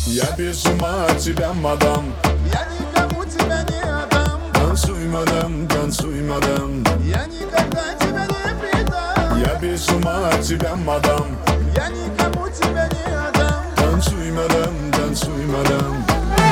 Я без ума от тебя, мадам. Я никому тебя не отдам. Танцуй, мадам, танцуй, мадам. Я никогда тебя не предам. Я без ума от тебя, мадам. Я никому тебя не отдам. Танцуй, мадам, танцуй, мадам.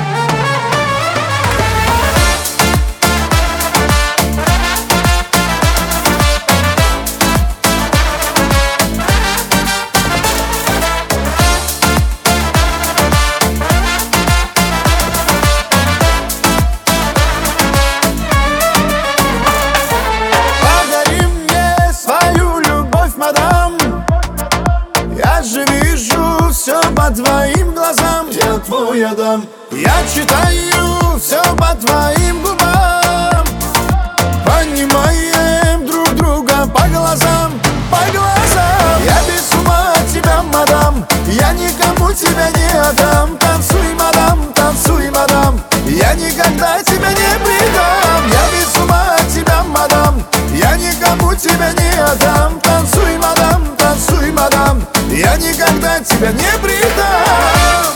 Подари мне свою любовь, мадам. Я же вижу все по твоим глазам. Я твой Адам. Я читаю все по твоим губам. Понимаем друг друга по глазам, по глазам. Я без ума от тебя, мадам. Я никому тебя не отдам. Танцуй, мадам, танцуй, мадам. Я никогда тебя не предам. Я без ума от тебя, мадам. Я никому тебя не отдам. Танцуй, мадам, танцуй, мадам. Я никогда тебя не предам.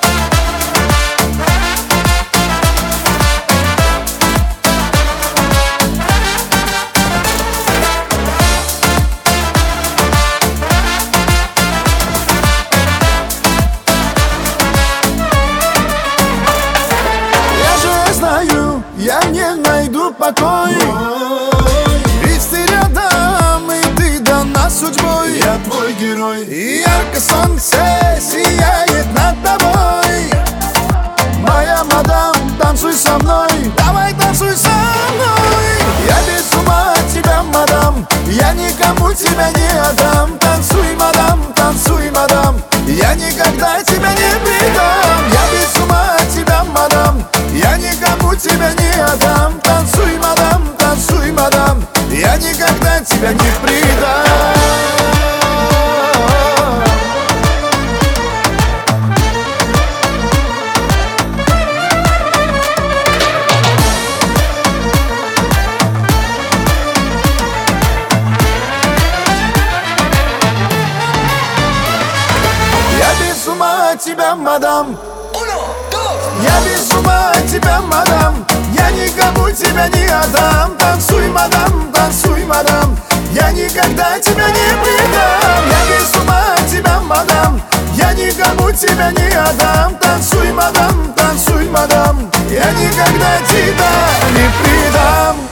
Я не найду покой, ведь ты рядом, и ты дана судьбой. Я твой герой. И ярко солнце сияет над тобой. Моя мадам, танцуй со мной, давай танцуй со мной. Я без ума от тебя, мадам. Я никому тебя не отдам. Танцуй, мадам, танцуй, мадам. Я никогда тебя не предам. Я без ума от тебя, мадам. Я никому тебя не отдам. Танцуй, мадам, танцуй, мадам. Я никогда тебя не предам. Я без ума от тебя, мадам. Я без ума от тебя, мадам. Я никому тебя не отдам. Танцуй, мадам, танцуй, мадам. Я никогда тебя не предам. Я без ума от тебя, мадам. Я никому тебя не отдам. Танцуй, мадам, танцуй, мадам. Я никогда тебя не предам.